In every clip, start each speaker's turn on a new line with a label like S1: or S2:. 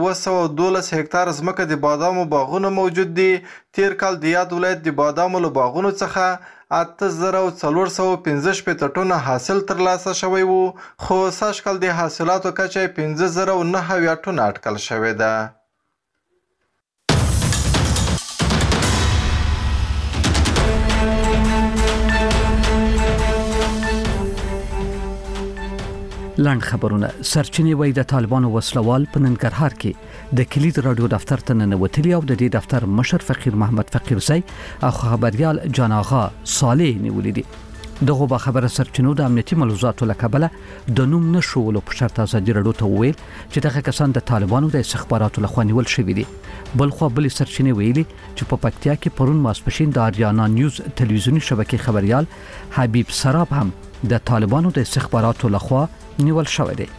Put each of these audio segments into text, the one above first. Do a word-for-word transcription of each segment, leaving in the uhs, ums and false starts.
S1: اوه سوه دولس هکتار ځمکه د بادامو باغونه موجود دي. تیر کال د یاد ولایت د بادامو له باغونو څخه اته زره څلور سوه پنځه شپېته ټنه حاصل ترلاسه شوی و، خو سږ کال د حاصلاتو کچه پنځه زره نهه اویا ټنه اټکل شوې ده.
S2: لاند خبرونه. سرچینې وایي د طالبانو وسلوال په ننګرهار کې د کلید رادیو دفتر ته ننوتلي او د دې دفتر مشر فقیر محمد فقیرزی او خبريال جان آغا صالح نیولې دي. دغه با خبره سرچینو د امنیتي ملحوظاتو له کبله د نوم نشولو په شرط ازادي رادیو ته وویل چې دغه کسان د طالبانو د استخباراتو لخوا نیول شوي دي. بلخو بل سرچینې ویلي چې په پکتیا کې پرون ماسپښین د آریانا نیوز تلویزیونی شبکې خبريال حبیب سراب هم د طالبانو د استخباراتو لخوا نیول شوی دی.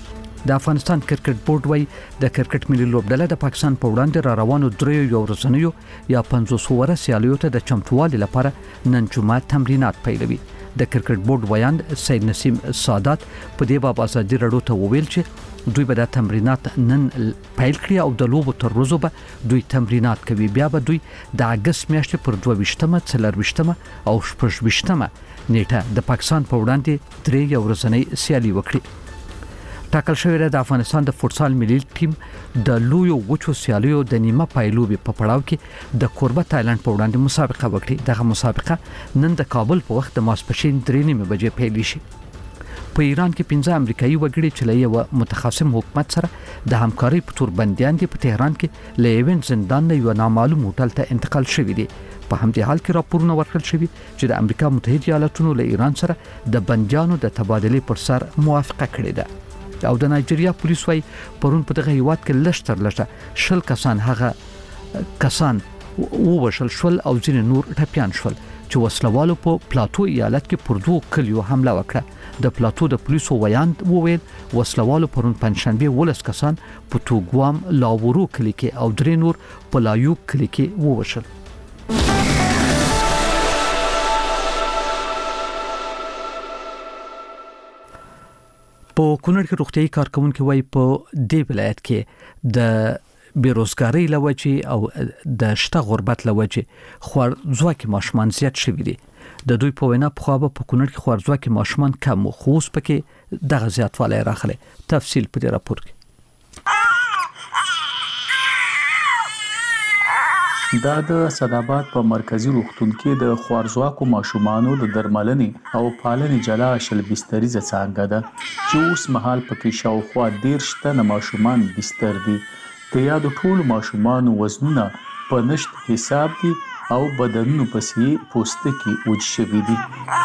S2: د افغانستان کرکټ بورډ وایي د کرکټ ملي لوبډله د پاکستان په وړاندې را روانو دریو یو ورځنیو یا پنځوس اوره سیالیو ته د چمتووالي لپاره نن جمعه تمرینات پیلوي. د کرکټ بورډ ویاند سید نسیم سادات په دې باب ازادي رادیو ته وویل چې دوی به د تمرینات نن پیل کړي او د لوبو تر ورځو به دوی تمرینات کوي. بیا به دوی د اګست میاشتې پر دوه ویشتمه، څلور ویشتمه او شپږ ویشتمه نیټه د پاکستان په وړاندې درې یو ورځنۍ سیالي وکړي. ټاکل شوی د افغانستان د فوټسال ملي ټیم د لویو وچو سیالیو د نیمه پایلوبي په پړاو کې د کوربه تایلند په وړاندې مسابقه وکړي. دغه مسابقه نن د کابل په وخت د ماسپښین درې نیمې بجې پیل شي. په ایران کې پنځه امریکایي وګړي چې له یو متخاصم حکومت سره د همکارۍ په تور بندیان دي په تهران کې له ایونت زندان نه یو نامعلوم هوټل ته انتقال شوي دي. په همدې حال کې راپورونه ورکړل شوي چې د امریکا متحده ایالاتونو له ایران سره د بندیانو د تبادلې پر سر موافقه کړې ده. او د نایجیریا پولیس وايي پرون په دغه هیواد کې لږ تر لږه شل کسان هغه کسان ووژل شول او ځینې نور ټپیان شول چې وسلوالو په پلاتو ایالت کې پر دوه کلیو حمله وکړه. د پلاتو د پولیسو ویاند وویل وسلوالو پرون پنځشنبه ولس کسان په توګوام لاورو کلی کې او درې نور په لایو کلی کې ووژل. په کونړ کې روغتيایي کارکونکو وايي په دې ولایت کې د بیروزګاری لوجې او د شته غربت لوجې خوارځواکي ماشومان زیات شوي دي. د دوی په وینا په خو په کونړ کې خوارځواکي ماشومان کم خو اوس پکې دغه زیاتوالی راغلی. تفصیل په دې راپور کې.
S3: دا د صداباد په مرکزی روغتون کې د خوارځواکو ماشومانو د درملنې او پالنې جلا شل بستریزه څانګه ده چې اوس مهال پکې شاوخوا دیرش تنه ماشومان بستر دي. د یادو ټولو ماشومانو وزنونه په نشت حساب دي او بدنونو پسې پوستکي وچ شوي دي.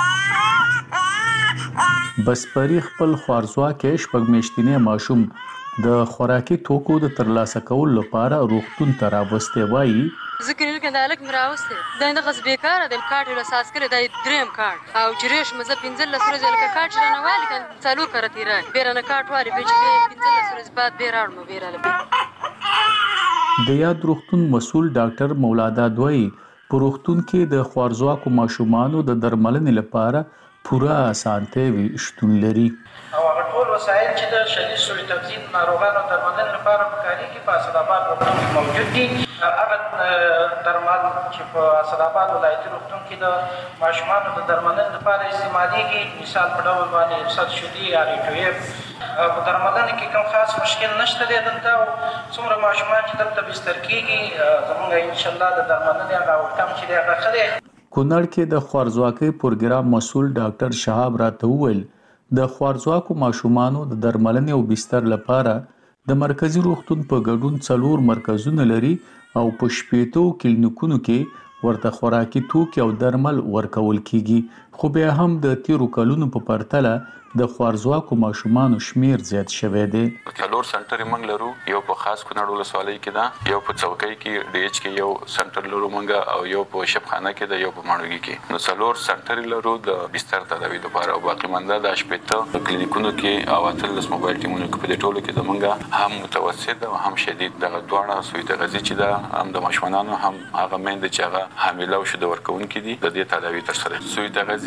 S3: بسپری خپل خوارځواکي شپږ میاشتنی ماشوم د خوراکي توکو د ترلاسه کولو لپاره روغتون ته راوستي. وایي
S4: ذکر کې د الک مراوسته دا نه غس بیکاره د کارت له اساس کړی د دریم کارت او جریش مزه پنځل لسره ځل کارت نه والی کله څلو کرتی را بیرنه کارت والی به چې پنځل لسره بعد بیرار مو بیراله.
S3: د یاد روغتون مسؤل ډاکټر مولادا دوی په روغتون کې د خوارځواکو ماشومانو د درملنې لپاره پوره اسانتیاوي شتون لري
S5: او هغه ټول وسایل چې د شدید سوء تغذیه ناروغانو درملنې لپاره په کارېږي په اسداباد روغتون کې موجود دي. هغه درمل چې په اسداباد ولایتي روغتون کې د ماشومانو د درملنې لپاره استعمالیږي مثال په ډول باندې صد شدي یا ریټویب په درملنې کې کوم خاص مشکل نشته دی. دلته څومره ماشومان چې دلته بستر کېږي زموږ انشاءالله د درملنې هغه وکم چې دی هغه ښه دی.
S3: کونړ کې د خوارځواکۍ پروګرام مسؤل ډاکټر شهاب راته وویل د خوارځواکو ماشومانو د درملنې او بستر لپاره د مرکزی روغتون په ګډون څلور مرکزونه لري او په شپېتو کلینیکونو کې ورته خوراکي توکي او درمل ورکول کیږي. خو بیا هم د تیرو کلونو په پرتله د خوارځواکو ماشومانو شمیر زیات شوی دی.
S6: څلور سنټر موږ لرو، یو په خاص کونړ ولسوالۍ کې ده، یو په څوکۍ کې ډي ایچ کې یو سنټر لرو موږ او یو په شپخانه کې ده، یو په ماڼوګي کې. نو څلور سنټر لرو د بستر تداوی لپاره او باقي منده د شپېته کلینیکونو کې او اتلس موبایل ټیمونو کې په دې ټولو کې د موږ هم متوسط او هم شدید دغه دواړه سوء تغذیه چې ده هم د ماشومانو هم هغه میندې چې هغه حامله او شیدې ورکوونکې دي د دې تداوی ترسره. سوء تغذیه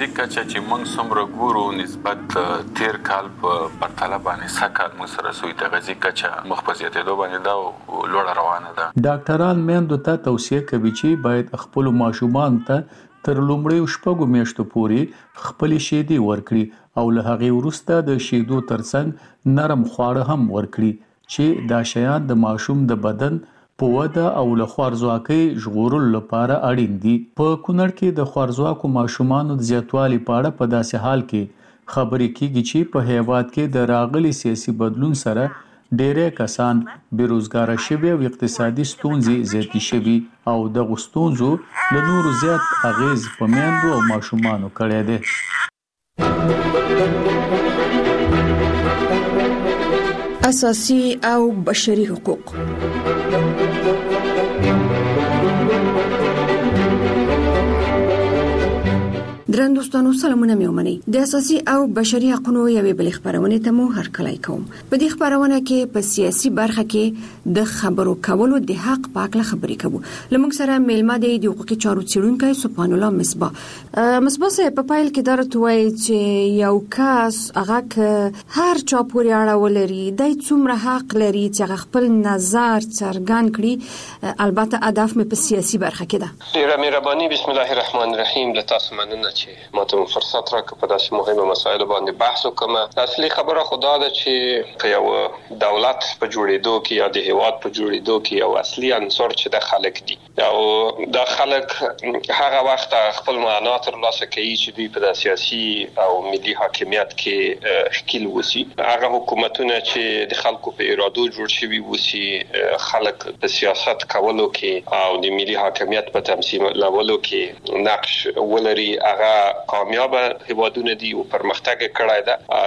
S6: غزي کچا چې موږ څومره ګورو نسبت تیر کال په پرتله باندې سکه موږ سره سوی ته غزي کچا مخبزیت دو باندې دا لوړ روانه ده.
S3: ډاکټران میندو ته توصیه کوي چې باید خپل ماشومان ته تر لومړی شپږو میاشتو پورې خپل شیدې ورکړي او له هغې وروسته د شیدو ترڅنګ نرم خواړه هم ورکړي چې دا شیان د ماشوم د بدن په وده او له خوارځواکۍ ژغورلو لپاره اړین دي. په کونړ کې د خوارځواکو ماشومانو د زیاتوالي په اړه په داسې حال کې خبرې کیږي چې په هیواد کې د راغلي سیاسي بدلون سره ډېری کسان بیروزګاره شوي او اقتصادي ستونزې زیاتې شوي او دغو ستونزو له نورو زیات اغیز په میندو او ماشومانو کړی دی.
S7: اساسي او بشري حقوق. درن دوستانو سلامونه مې ومنئ. د اساسي او بشري حقوقو یوې بلې خبرونه ته مو هرکلی کوم. په دې خبرونه کې په سیاسي برخه کې د خبرو کولو د حق په اړه خبرې کوو. لمونږ سره میلمه دی د حقوقي چارو څېړونکی سبحان الله مصباح. مصباح صاحب په پایل کې درته وایي چې یو کس هغه هر چا پورې اړه ولري د څومره حق لري چې خپل نظر څرګند کړي. البته هدف مې په سیاسي برخه کې ده.
S8: ډیره مهرباني. بسم الله الرحمن الرحیم. له تاسو مننه چې ماته فرصت راکړه په داسې مهمه مسایلو باندې بحث وکم. اصلي خبره خدا ده چې په یو دولت په جوړېدو کې یا د هیواد په جوړېدو کې یو اصلي عنصر چې د خلک دي او د خلک هغه وخت خپل معنا تر لاسه کوي چې دوی په سیاسي او ملي حاکمیت کې ښکیل وسی. هغه حکومتونه چې د خلکو په ارادو جوړ شوي وسی خلک په سیاست کولو کې او د ملي حاکمیت په تمثیلولو کې نقش ولري هغه کامیاب هیوادونه دي او پرمختګ کړی ده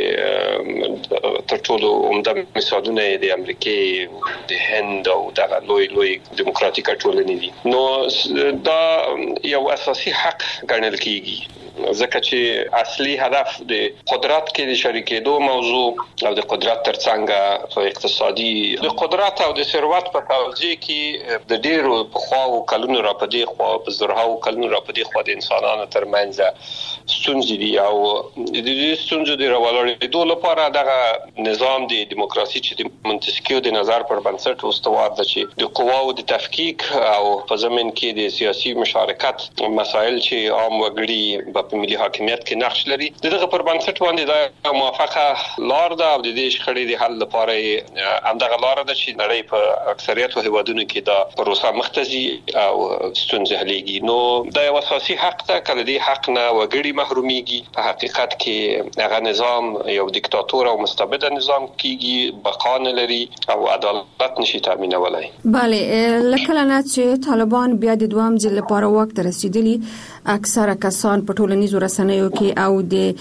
S8: چې تر ټولو عمده مثالونه د امریکا د هند او د لوی لوی دیموکراتیک ټولنې دي. نو دا یو اساسي حق ګڼل کیږي ځکه چې اصلي هدف د قدرت کې د شریکېدو موضوع او د قدرت ترڅنګ په اقتصادي د قدرت او د ثروت په توزیع کې د ډیرو په خواو کلونو را پدې خوا په زرهاو کلونو را پدې خوا د انسانانو ترمنځ ستونزې دي او د دې ستونزو د راولاړېدو لپاره دغه نظام د دیموکراسي چې د منتسکیو د نظر پر بنسټ استوار ده چې د قواو د تفکیک او په ضمن کې د سیاسي مشارکت مسایل چې عام وګړي په ملي حاکمیت کې نقش لري دغه پر بنسټ باندې د موافقه لار ده او د دې شخړې د حل لپاره همدغه لار ده چې نړۍ په اکثریت هیوادونو کې دا پروسه مختزي او ستونزې حلېږي. نو دا یو اساسي حق ده. کله دې حق نه وګړي محروميږي په حقیقت کې هغه نظام یو دیکتاتور او مستبد نظام کیږي بقا نه لري او عدالت نشي تامینولای.
S7: بله لکه نه چې طالبان بیا د دوام ځل لپاره وخت رسیدلی اکثره کسان په ټولنیزو رسنیو کې او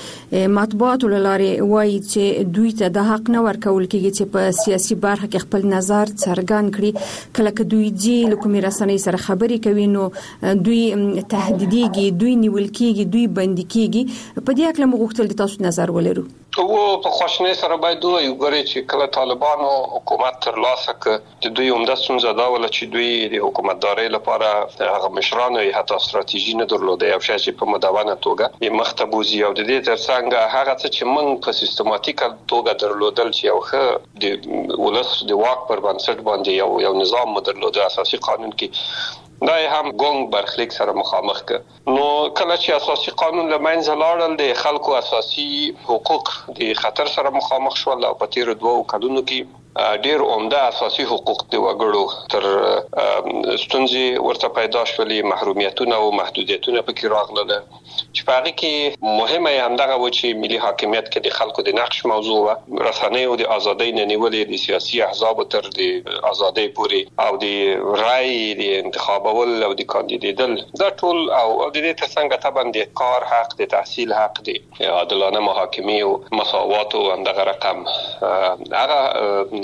S7: د مطبوعاتو لارې وایي چې دوی ته د حق نه ورکول کېږي چې په سیاسي برخه کې خپل نظر څرګند کړي. کله چې دوی جی لکومي رسنۍ سره خبرې کوي نو دوی تهدیدېږي، دوی نیول کېږي، دوی بندي کېږي. په دې اړه موږ غوښتل د تاسو نظر ولرو.
S8: او په خوشنۍ سره باید دوی وګوري چې کله طالبانو حکومت تر لاسه کړ د دوی عمده ستونزه دا ولا چې دوی د حکومتدارۍ لپاره هغه مشرانو یې حتی ستراتیژي نه درلوده او شې په مدونه توګه یې مختبوزي او د دې ترڅنګ هغه څه چې موږ په سیستماتیک توګه درلودل چې یو ښه د ولس د واک پر بنسټ باندې یو یو نظام درلوده اساسي قانون کې دا هم ګونګ برخلیک سره مخامخ ک. نو کله چې اساسي قانون لمنځه لاړل د خلکو اساسي حقوق د خطر سره مخامخ شول او په تیر دوه کلونو کې ډیر عمده اساسي حقوق د وګړو تر ستونزې ورته پیدا شولې، محرومیتونه او محدودیتونه پکې راغلل چې په هغه کې مهمه همدغه و چې ملي حاکمیت کې د خلکو د نقش موضوع و، رسنیو د ازادۍ نه نیولې د سیاسي احزاب تر د ازادۍ پورې او د رای د انتخابول او د کاندیدیدل دا ټول او د دې ترڅنګ طبعا د کار حق، د تحصیل حق، د عادلانه محاکمې او مساوات او همدغه رقم هغه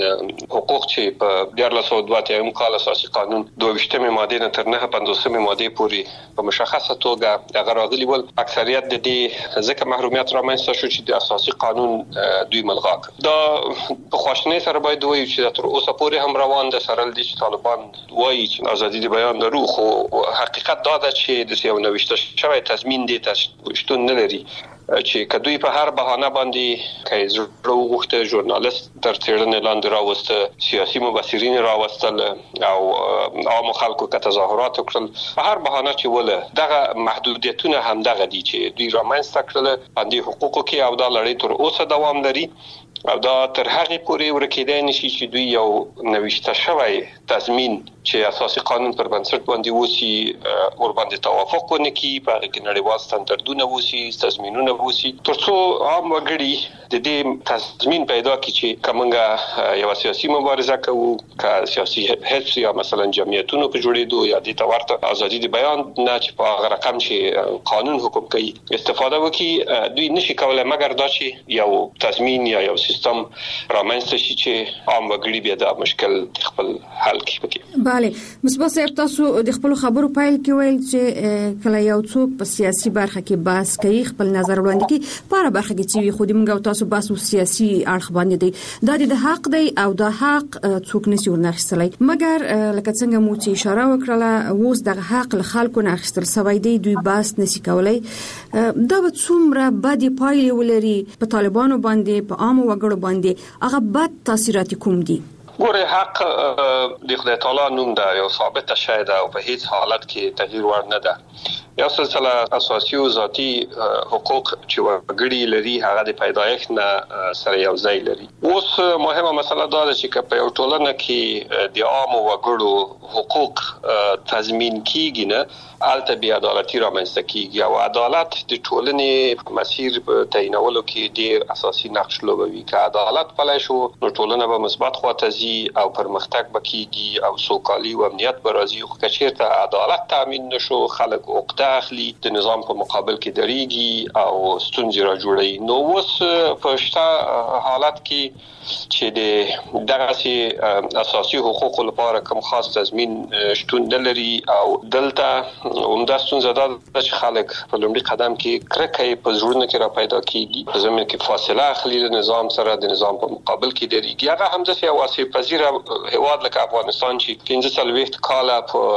S8: حقوق چې په دیارلس سوه دوه اتیایم کال اساسي قانون دوه ویشتمې ماده نه تر نهه پنځوسمې ماده پورې په مشخصه توګه هغه راغلي ول. اکثریت د دې ځکه محرومیت رامنځته شو چې د اساسي قانون دوی ملغا کړ. دا په خواشنۍ سره باید وایو چې تر اوسه پورې هم روان ده، سره د طالبان وایي چې ازادي د بیان لرو، خو حقیقت دا ده چې د یو نوښت شوی تضمین دي شتون نه لري چې کدوې په هر بهانه باندې کای زړه وغوښته ژورنالیست تر څېړنې لاندې راوسته، سیاسي مبصرین راوستل او عام خلکو که تظاهرات وکړل، په هر بهانه چې وله دغه محدودیتونه هم دغه دي چې دوی رامنځته کړل باندې حقوقو کې، او دا لړۍ تر اوسه دوام لري او دا تر هغه پورې ورکېدای نشي چې دوی یو نوښت شوی تضمین چې اساسي قانون پر بنسټ باندې وسی ور باندې توافق ونه کی، په هغه کې نړیوال ستاندردونه وسی، تضمینونه وسی، ترڅو عام وګړي د دې تضمین پیدا کړي چې کومه یو سیاسي مبارزه کوو، که سیاسي حزب یا مثلا جمعیتونو په جوړېدو یا د تورته ازادي د بیان نه چې په هغه رقم چې قانون حکم کوي استفاده وکړي، دوی نشي کولای مګر دا چې یو تضمین یا یو سیستم رامنځته شي چې عام وګړي بیا د مشکل خپل حل کړي.
S7: بله، مصباح صاحب تاسو د خپل خبرو پایل کې ویل چې کله یو څوک په سیاسي برخه کې بحث کوي خپل نظر وړاندې کوي، په هر برخه کې چې خو دې موږ تاسو بحث سیاسي اړخ باندې دی، دا د حق دی او د حق څوک نشي ورناخستلای، مګر لکه څنګه مو چې اشاره وکړه اوس د حق له خلکو نه اخیستل سوی دی، دوی بحث نشي کولای. دا به څومره بد پایلې ولري په طالبانو باندې، په عام وګړو باندې، هغه بد تاثیرات کوم دي؟
S8: ګوره، حق د خدای تعالی نوم ده، یو ثابت شی ده او په هیڅ حالت کې تغییر ور نه ده. یو سلسله اساسي او ذاتي حقوق چې وګړي لري هغه د پیدایښت نه سره یو ځای لري. اوس مهمه مسله دا ده چې په یو ټولنه کې د عام وګړو حقوق تضمین کیږي نه، البته بیا عدالتي رامنځته کیږي او عدالت د ټولنې په مسیر په تعینولو کې ډیر اساسي نقش لوبوي. که عدالت پلی شو نو ټولنه به مثبت خواته ځي او پرمختګ به کیږي او سوکالي او امنیت به راځي. خو که چیرته عدالت تامین نشو، خلک عقده اخلي، د نظام په مقابل کې درېږي او ستونزې را جوړوي. نو اوس په شته حالت کې چې د دغه اساسي حقوقو لپاره کوم خاص تضمین شتون نه لري او دلته همدا ستونزه ده چې خلک په لومړي قدم کې کرکه په زړونو کې را پیدا کیږي، په زمینه کې فاصله اخلي د نظام سره، د نظام په مقابل کې درېږي. هغه هم ځکه یو اصلي پذیره هیواد لکه افغانستان چې پنځه څلوېښت کاله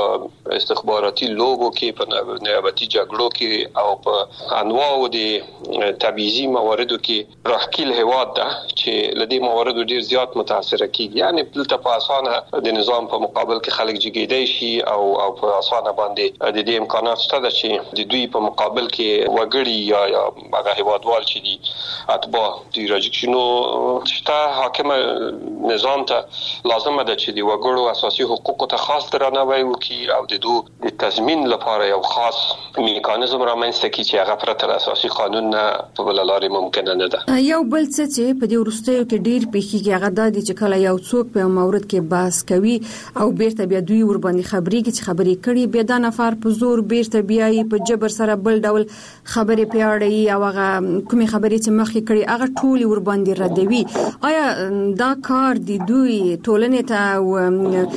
S8: په استخباراتي لوبو کې، په نیابتي جګړو کې او په انواعو د تبعیضي مواردو کې راښکیل هیواد ده چې لدی موارد ډیر زیات متاثر کیږي. یعنی دلته په اسانه د نظام په مقابل کې خلک جګیدای شي او او په اسانه باندې د دې امکانات شته چې د دوی په مقابل کې وګړي یا یا هغه هیوادوال چې دي اتباع دوی راځي. نو شته حاکم نظام ته لازمه ده چې د وګړو اساسي حقوقو ته خاص درناوی وکړي او د دوی د تضمین لپاره یو خاص میکانیزم رامنځته کړي چې هغه پرته اساسي قانون نه په بل لارې ممکن نه ده.
S7: یو بل څه چې په دې وروستیو کې ډیر پیښیږي هغه د دې چې کله یو څوک په مورد کې بحث کوي او بیرته بیا دوی ور باندې خبرېږي چې خبرې کړي، بیا د نفر په زور بیرته بیاي په جبر سره بل ډول خبرې پیاړي او هغه کومې خبرې چې مخکې کړي هغه ټول ور باندې ردوي. آیا دا کار دی دوی ټولنې ته او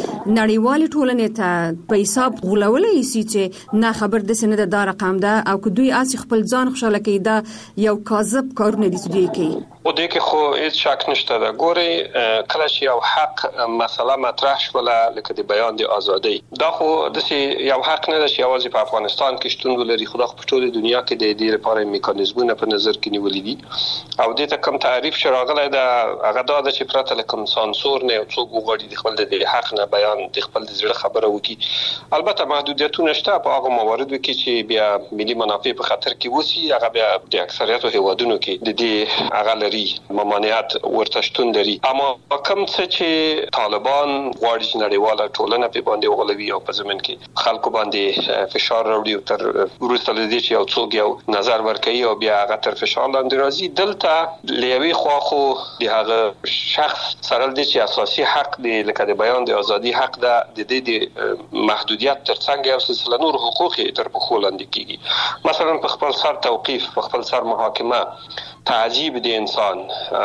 S7: نړیوال ټولنې ته په حساب غولولای شي چې نه خبر د سند د رقم ده او که دوی اسی خپل ځان خوشاله کوي دا یو کاذب کارونه دي دوی کوي؟
S8: او دې کې خو هیڅ شک نشته ده. ګوري کله چې یو حق مسله مطرح شوله لکه د بیان د ازادۍ، دا خو د یو حق نه ده چې یوازې په افغانستان کې شتون ولري، خو په ټوله دنیا کې د دې لپاره میکانیزمونه په نظر کې نیولې دي او دې ته کوم تعریف شراغله ده هغه دا ده چې پرته له کوم سانسور نه څوک وغواړي د خپل د حق نه بیان د خپل د زړه خبره وکړي. البته محدودیتونه شته په هغه مواردو کې چې بیا ملي منافع په خطر کې وسی، هغه بیا د اکثریت هیوادونو کې د دې هغه لري ممانعت ورته شتون لري. اما کوم څه چې طالبان غواړي چې نړیواله ټولنه په باندې وغولوي او په زمين کې خلکو باندې فشار راوړي او تر وروسته لدې چې یو څوک یو نظر ورکوي او بیا هغه تر فشار لاندې راځي، دلته لیوي خو خو د هغه شخص سره د چې اساسي حق دی لکه د بیان د ازادي حق ده د دې د محدودیت ترڅنګ یو سلسله نور حقوق تر پښو لاندې کیږي. مثلا په خپل سر توقیف، په خپل سر محاکمه، تعذیب د انسان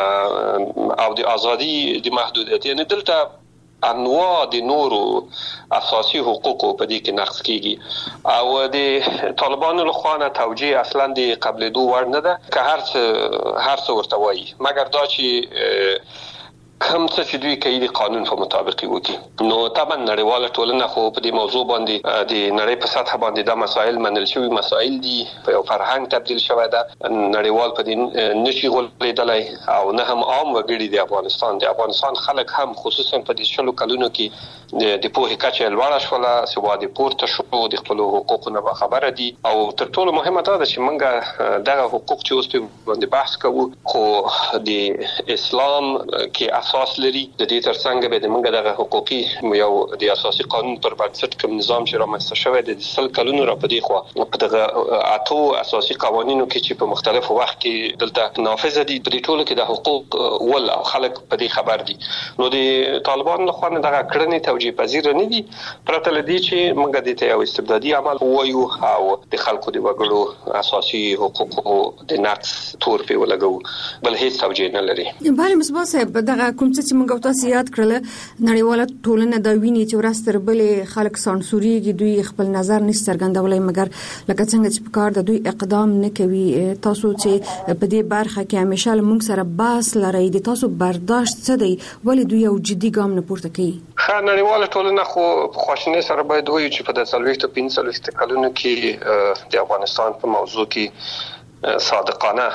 S8: او د ازادي د محدودیت، یعنی دلته انواع د نورو اساسي حقوقو په دې کې نقض کیږي او د طالبانو له خوا نه توجیه اصلا د قبلېدو وړ نه ده که هر څه هر څه ورته وایي، مګر دا چې کوم څه چې دوی کوي د قانون په مطابق وکړي. نو طبعا نړیواله ټولنه خو په دې موضوع باندې د نړۍ په سطح باندې دا مسایل منل شوي مسایل دي، په یو فرهنګ تبدیل شوی ده، نړیوال په دې نشي غولېدلی او نه هم عام وګړي د افغانستان د افغانستان خلک هم خصوصا په دې شلو کلونو کې د پوهې کچه لوړه شوله، سواد پورته شو، د خپل حقوقو نه خبره دي او تر ټولو مهمه دا ده چې موږ دغه حقوق چې اوس په باندې بحث کوو خو د اسلام کې اساس لري. د دې ترڅنګ به د موږ دغه حقوقي یو د اساسي قانون پر بنسټ کوم نظام چې رامنځته شوی د سل کلونو را پدې خو په دغه اتو اساسي قوانینو کې چې په مختلفو وخت کې دلته نافذ دي، په دې ټولو کې د حقوق ول او خلک په دې خبر دي. نو د طالبان له خوا نه دغه کړنې توجیه پذیر نه دي، پرته لدی چې موږ د ته یو استبدادي عمل وایو او د خلکو د وګړو اساسي حقوقو د نقض تور په ولګو، بل هیڅ توجیه نه لري.
S7: بله مصباح صاحب، دغه کوم څه چې موږ تاسو یاد کړل نړیواله ټولنه دا ویني چې ورستر بلې خلک سانسوريږي، دوی خپل نظر نه څرګندولای، مګر لکه څنګه چې په کار د دوی اقدام نه کوي. تاسو چې په دې برخه کې همیشه موږ سره باس لري، د تاسو برداشت څه دی؟ ولې دوی یو جدي ګام نه پورته کوي؟
S8: خا نړیواله ټولنه خو په خواشینۍ سره باید وایي چې په د څلوېښتو پنځه څلوېښت کلونو کې د افغانستان په موضوع کې صادقانه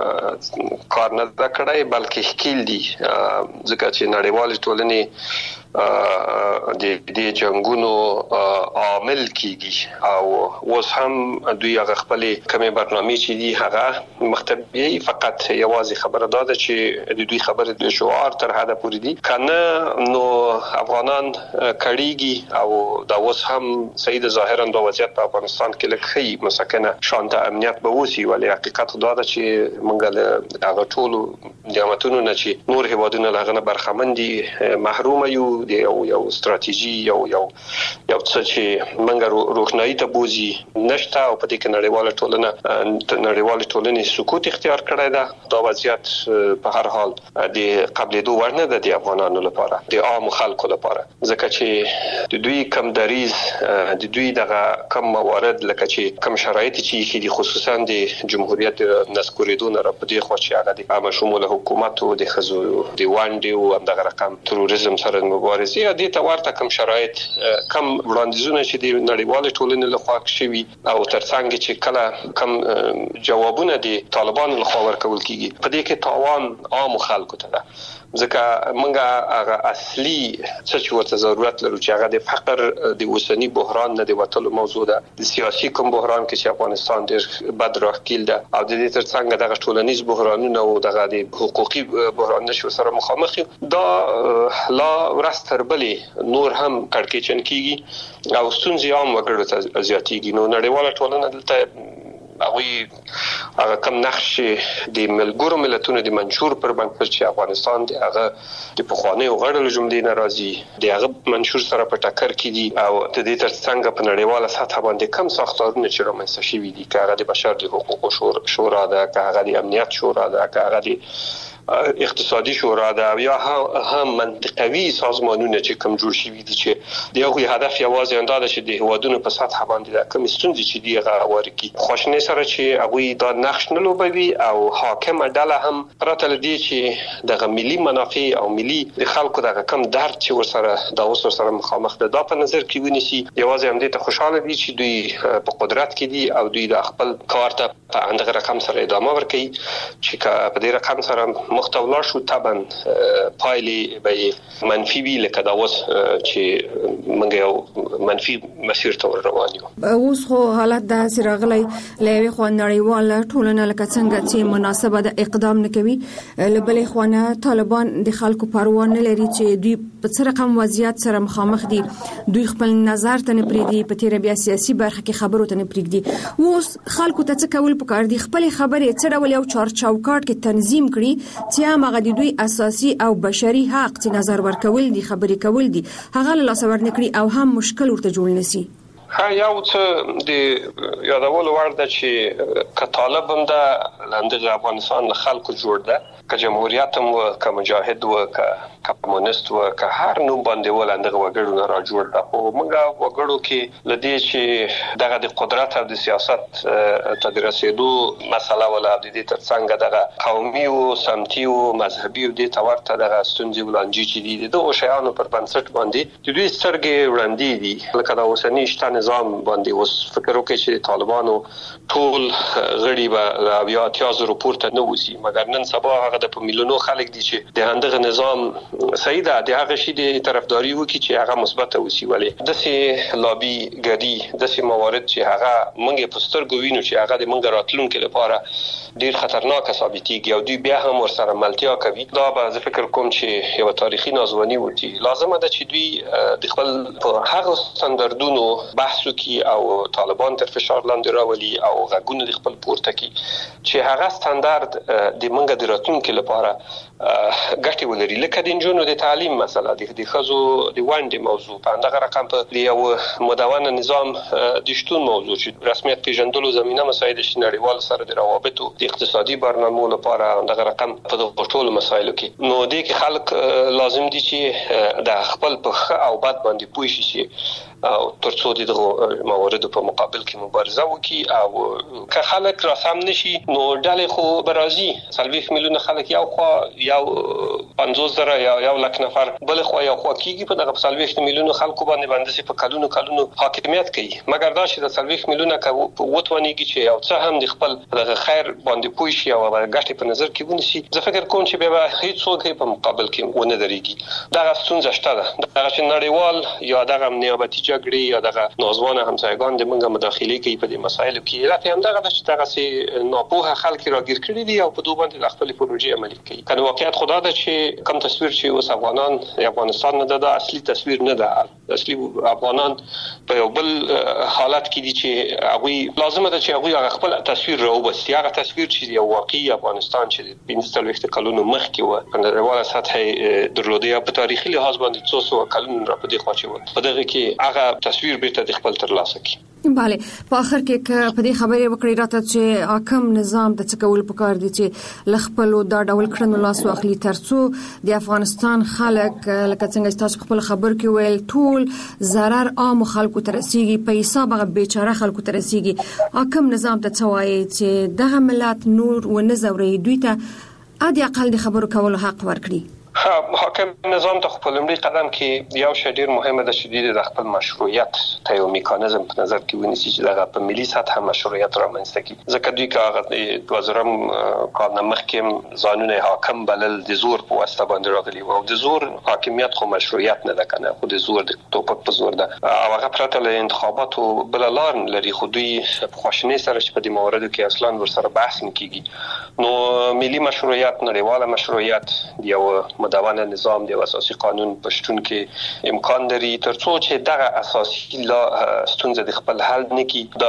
S8: کار نه کړی، بلکې ښکیل دي، ځکه چې نړیوالې ټولنې د دې جنگونو عامل کیږي او اوس هم دوی هغه خپل کومه برنامه چې دي هغه مختبي، فقط یوازې خبره ده چې د دوی خبره د شعار تر حد پورې دي، کنه نو افغانان کړيږي او دا اوس هم سید ظاهرا د وضعیت په افغانستان کې لکه مسکنه شانته امنیت به وسی، ولی حقیقت دا ده چې موږ له هغه ټولو نعمتونو نه چې نور هیوادونه لغنه برخمن دي محروم یو د یو یو ستراتیژي یو یو یو څه چې موږ روښنايي ته بوزي نشته او په دې کې نړیواله ټولنه نړیواله ټولنې سکوت اختیار کړی ده. دا وضعیت په هر حال د قبلېدو وړ نه ده د افغانانو لپاره، د عام خلکو لپاره، ځکه چې د دوی کم دریز، د دوی دغه کم موارد لکه چې کم شرایط چې دي خصوصا د جمهوریت نسکوریدو نه را پدې خو چې هغه د عامه شمول حکومت او د خزو د وانډي او دغه رقم تروریزم سره مبارزه د دې تورته کم شرایط کم وړاندیزونه چې د نړیوالې ټولنې لخوا شوي او ترڅنګ چې کله کم جوابونه د طالبانو لخوا ورکول کیږي، په دې کې تاوان عام خلکو ته ده، ځکه موږ هغه اصلي څه چې ورته ضرورت لرو چې هغه د فقر د اوسنی بحران نه د وټلو موضوع ده، د سیاسي کوم بحران کې چې افغانستان ډېر بد راخیل ده او د دې ترڅنګ دغه ټولنیز بحرانونه او دغه د حقوقي بحران نشو سره مخامخ دا لا ورستر بلې نور هم کړکېچن کیږي او ستونزې عام وګړو ته زیاتېږي. نو نړیواله ټولنه دلته هغه هغه کم نقش د ملګرو ملتونو د منشور پر بنسټ چې افغانستان د هغه د پخوانی غړو جملې ناراضي د هغه منشور سره په ټکر کې دي او د دې ترڅنګ په نړیواله سطح باندې کم ساختارونه چې رامنځته شوي دي، که هغه د بشر د حقوقو شورا ده، که هغه د امنیت شورا ده، که هغه د اقتصادي شورا ده یا هم منطقوي سازمانونه چې کوم جوړ شوي دي چې د یو هدف یوازې انده ده چې د هوادونو په سطح باندې د کوم ستونزې چې دی هغه ورکی خوشنه سره چې هغه دا نقش نه لوبوي او حاکم ډله هم پرته لدی چې د ملي منافع او ملي د خلکو د کم درد چې ورسره د اوس سره مخامخ ده دا په نظر کې ونیسي، یوازې هم دې ته خوشاله دي چې دوی په قدرت کې دي او دوی د خپل کار ته په اندغه رقم سره ادامه ورکوي چې په دې رقم سره مختولا شو طبعا پایلې به منفي وي، لکه دا اوس چې موږ یو منفي مسیر ته روان یو.
S7: اوس خو حالت د سرغلي لوي خو نړیواله ټولنه لکه څنګه چې مناسبه د اقدام نه کوي، لبلې خوانه طالبان د خلکو پروا نه لري چې دوی په څه رقم وضعیت سره مخامخ دي، دوی خپل نظر ته نه پریږدي، په تیر بیا سیاسي برخه کې خبرو ته نه پریږدي. اوس خلکو ته څه کول پکار دي؟ خپل خبرې څه ډول یو چارچوکاټ کې تنظیم کړي چې هغه د دوی اساسي او بشري حق چې نظر ورکول دي خبرې کول دي هغه له لاس ورنکړي او هم مشکل ورته جوړ نشي.
S8: ها یو څه د یادولو وړ ده چې که طالب هم ده لاندې افغانستان له خلکو جوړ ده، که جمهوریت هم و، که مجاهد و، که کمونست و، که هر نوم باندې ولندغه وګړو نه را جوړ ده. خو موږ وګړو کې لدې چې دغه د قدرت او د سیاست ته د رسیدو مسله ولا د دې ترڅنګ دغه قومي او سمتي او مذهبي او د تورته دغه ستونزې ولانجې چې دي د شیانو پر بنسټ باندې د دوی سترګې وړاندې دي. لکه د اوسنی شته نظام باندې اوس فکر وکړي چې طالبانو ټول غړي به بیا اتیا زره پورته نه وسی، مګر نن سبا هغه د په میلیونو خلک دي چې د هندغه نظام صحیح ده د هغه شی د طرفداري وکړي چې هغه مثبت وسی، ولی د سي لابي ګډي د سي موارد چې هغه مونږ په سترګو وینو چې هغه د مونږ راتلونکو لپاره ډیر خطرناک ثابتېږي او دوی بیا هم ورسره ملتیا کوي. دا به زه فکر کوم چې یو تاریخي نازونی وتی لازمه ده چې دوی د خپل په هغه ستاندردونو بحث وکړي او طالبان تر فشار لاندې راولي او غږونه د خپل پورته کړي چې هغه ستاندرد د مونږ د راتلونکو لپاره ګټي ولري. لکه د انجونو د تعلیم مسله د خزو د وانډې موضوع په اندغه رقم په یو مدونه نظام د شتون موضوع چې رسمیت پیژندلو زمينه مسایل شنړیوال سره د روابطو د اقتصادي برنامو لپاره اندغه رقم په ټولو مسایلو کې نو د کې خلک لازم دي چې د خپل په او بد باندې پوه شي او ترڅو دغه موارد په مقابل کې مبارزه وکړي او که خلک راسم نشي نو ډلې خو برازي سلويخ میلیون خلک یو خو یو پنځوس زره یا یو لک نفر بل خو یو خو کېږي په دغه سلويخ میلیون خلکو باندې باندې په کلونو کلونو حاکمیت کوي. مګر دا چې د سلويخ میلیون کا وټونیږي چې یو څه هم د خپل دغه خیر باندې پوه شي او ګټې په نظر کې ونیسي. زه فکر کوم چې به هیڅ څوک په مقابل کې ونه درېږي. دا ستونزه شته ده دا چې نړیوال یا دغه نیابتي جګړې یا دغه نازوانه همسایگان د موږ مداخله کوي په دې مسایلو کې. راته هم دغه چې دغه سي ناپوهه خلک راګیر کړي دي او په دوه باندې خپل پروژې عملي کوي. کنه واقعیت خدا ده چې کوم تصویر چې اوس افغانان افغانستان نه ده اصلي تصویر نه ده. اصلي افغانان په یو بل حالت کې دي چې هغه لازم ده چې هغه خپل تصویر راوبسي. هغه تصویر چې یو واقعي افغانستان چې پنځه وخت کلونو مخکې و په نړیواله سطح درلوده په تاریخي لحاظ باندې څو څو کلونو را په دې خوا چې و په دغه کې هغه تصویر بیرته د خپل ترلاسه کړي.
S7: بله په اخر کې په دې خبرې وکړې راته چې حاکم نظام د څه کول پکار دي چې لخپل دا ډول کړنو لاس واخلي ترڅو د افغانستان خلک لکه څنګه تاسو خپل خبر کې ویل ټول ضرر عام خلکو ته رسیږي په حساب هغه بیچاره خلکو ته رسیږي. حاکم نظام ته څه وایي چې دغه ملت نور ونه زوري دوی ته ادي اقل د خبرو کولو حق ورکړي.
S8: حاکم نظام ته خپل لومړي قدم کې یو شی ډیر مهمه ده چې د خپل مشروعیت ته یو میکانیزم په نظر کې ونیسي چې دغه په ملي سطح مشروعیت رامنځته کړي. ځکه دوی کاغه د وزرم کال مخکې ځانونه حاکم بلل د زور په واسطه باندې راغلي او د زور حاکمیت خو مشروعیت نه ده کنه خو د زور د توپک په زور ده او هغه پرته له انتخاباتو بل لار لري. خو دوی په خوشنۍ سره چې په دې موردو کې اصلا ورسره بحث نه کیږي نو ملي مشروعیت نړیواله مشروعیت یو مدونه نظام د اساسي قانون پښتون کې امکان لري ترڅو چې دغه اساسي لا ستونزه د خپل حل نه کی دا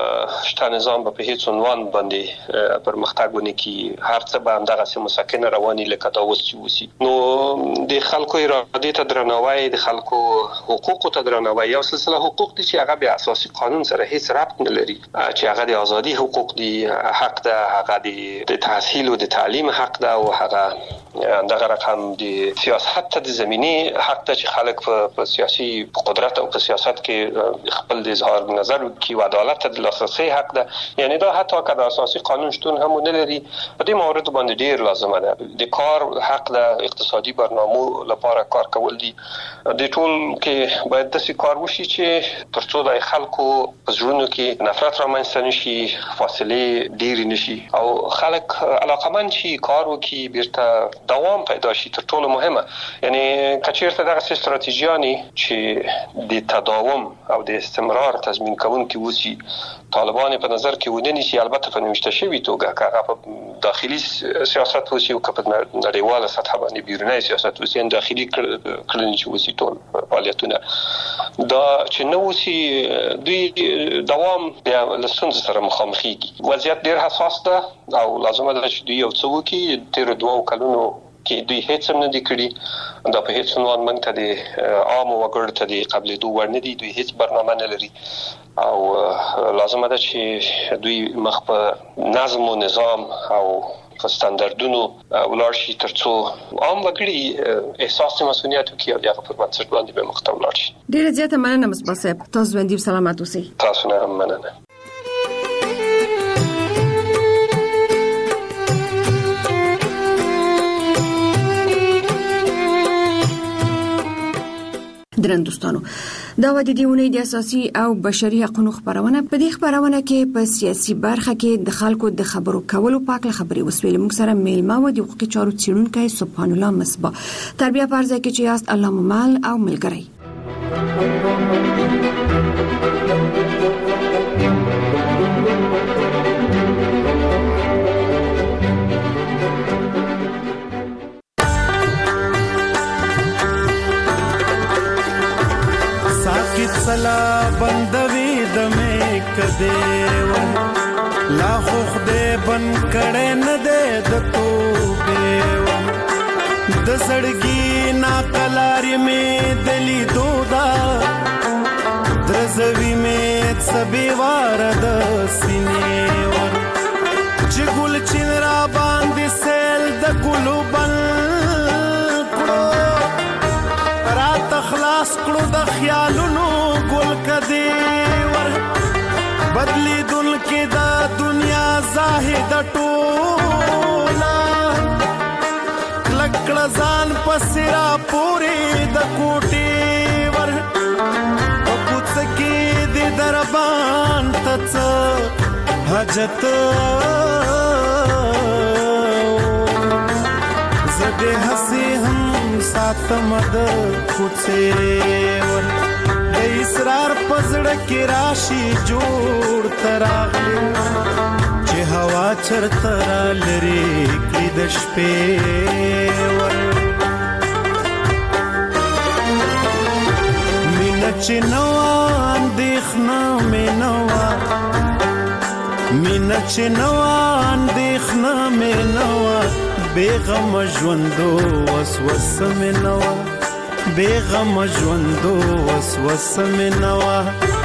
S8: شته نظام په هیڅ عنوان باندې پرمختګونه کی هر څه به دغه سم مسکنه رواني لکه دا اوس چې وسی نو د خلکو اراده ته درناوی د خلکو حقوق ته درناوی یو سلسله حقوق دي چې هغه به اساسي قانون سره هیڅ ربط نه لري چې هغه د ازادي حقوق دي حق ده هغه د تحصیل او د تعلیم حق ده او هغه دغه رقم د سیاست ته د زمینی حق ته چې خلک په سیاسي قدرت او په سیاست کې خپل د اظهار نظر کې عدالت ته د لاسرسي حق ده. یعنی دا حتی که د اساسي قانون شتون هم نه لري په دې موارد باندې ډیر لازمه ده. د کار حق د اقتصادي برنامو لپاره کار کول دي د ټول کې باید د سې کار وشي چې ترڅو د خلکو په ژوند کې نفرت رامنځته نشي فاصله ډیر نشي او خلک علاقمند شي کار وکړي بیرته دوام پیدا شي. تر ټولو مهمه یعنی کچیرته دغه استراتیژیانی چې د تداوم او د استمرار تضمین کوونکي وسی طالبان په نظر کې ونه نیسي، البته په نوشته شوی توګه که هغه په داخلي سیاست وسی او که په نړیواله سطح باندې بیرونی سیاست وسی، داخلي کړنې چې وسی ټول فعالیتونه دا چې نو وسی دوی دوام بیا له ستونزو سره مخامخېږي. وضعیت ډېر حساس ده او لازمه ده چې دوی یو څه وکړي. تېرو دوو کلونو کې دوی هیڅ هم نه دي کړي، دا په هیڅ عنوان موږ ته د عامو وګړو ته د قبلېدو وړ نه دي. دوی هیڅ برنامه نه لري او لازمه ده چې دوی مخ په نظم و نظام او په ستاندردونو ولاړ شي ترڅو عام وګړي احساس د مسؤلیت وکړي او د هغه پر بنسټ باندې به مخ ته ولاړ شي.
S7: ډېره زیاته مننه مصباح صاحب، تاسو ژوندي سلامت اوسئ.
S8: تاسو نه هم مننه.
S7: درن دوستانو، دا و د دې اونۍ د اساسي او بشري حقوقو خبرونه. په دې خبرونه کې په سیاسي برخه کې د خلکو د خبرو کولو پاک خبري وسویل. موږ سره میلمه و د حقوقي چارو څیړونکی سبحان الله مصباح. تربیه پرځه کې چې یاست الله ممال او ملګری.
S9: سلا بندوي د مې کده و لا خو خدای بن کړه نه ده د توبه و د زړګي نا کلاري مې دلی دودا درزوي مې سبي وار د سینې و چې ګل چین را باندې سیل د ګلو بل خلاص کړو د خیالونو ګل کدی ور بدلی دن کې دا دنیا زاهد ټولا لکړه ځان پسرا پوری د کوټي ور او پوڅ کې د دربان تڅ حاجت زده هسي هم ساتم د کوڅه ور د اسرار پزړه کې راشي جوړ تراغلی چې هوا چرته لري کړي د شپې ور مینه چې نو اندېښنه مې نو مینه چې نو اندېښنه مې نو بیغم ژوندو وسوسه مې نوا بیغم ژوندو وسوسه مې نوا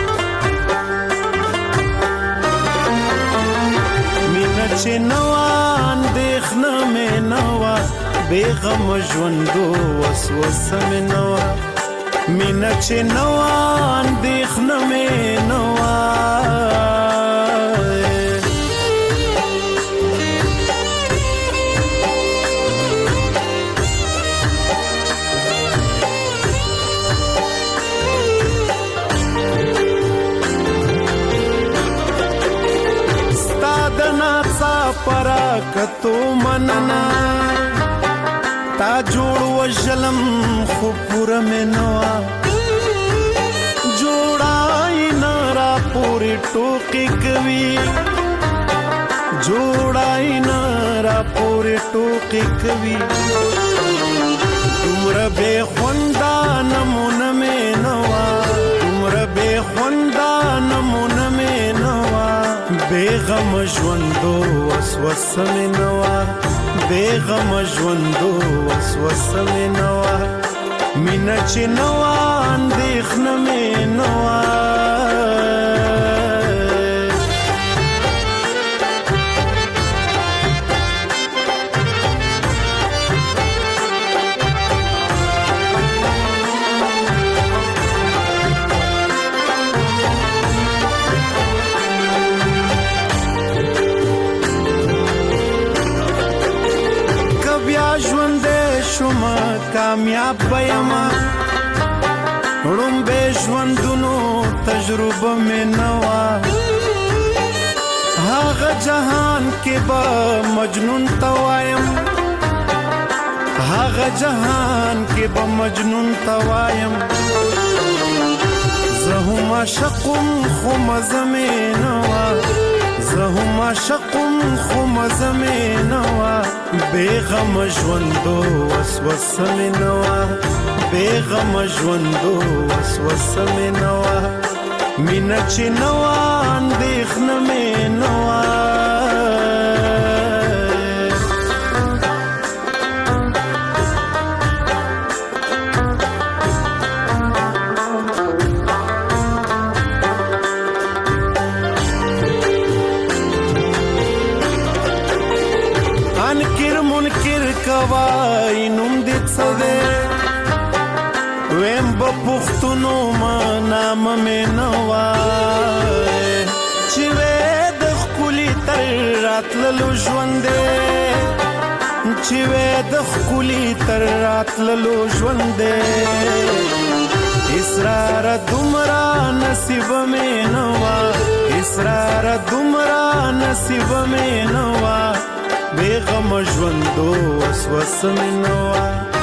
S9: مینه چې نوا اندېښنه مې نوا بیغم ژوندو وسوسه مې نوا مینه چې نوا اندېښنه مې نوا پرا کتو مننا تا جوړ وجلم خو پور مې نوا جوړای نارا پوری ټوکی کوي جوړای نارا پوری ټوکی کوي تمره به خوندا نمونه مې نوا تمره به خوندا نمونه مې نوا بیغم ژوندو وسوسه مې نوا بیغم ژوندو وسوسه مې نوا مینه چې نوا اندېښنه مې نوا کامیاب بېما روم به ژوندونو تجربه مې نوا هغه جهان کې به مجنون توایم هغه جهان کې به مجنون توایم زه هم عاشقم خو مزه مې نه وه زه هم عاشقم خو مزه مې نه وه بېغمه ژوندو وسوسه مې نه وه بېغمه ژوندو وسوسه مې نه وه مینه چې نه وه اندېښنه مې نه وه کوای نوم دې څه دی ویم به پوښتنو ما نامه مې نه وای چې وې د ښکلي تر راتللو ژوند دی چې وې د ښکلي تر راتللو ژوند دی اسراره دومره نصیبه مې نه وه اسراره دومره نصیبه مې نه وه بېغمه ژوندو وسوسه مې نه وه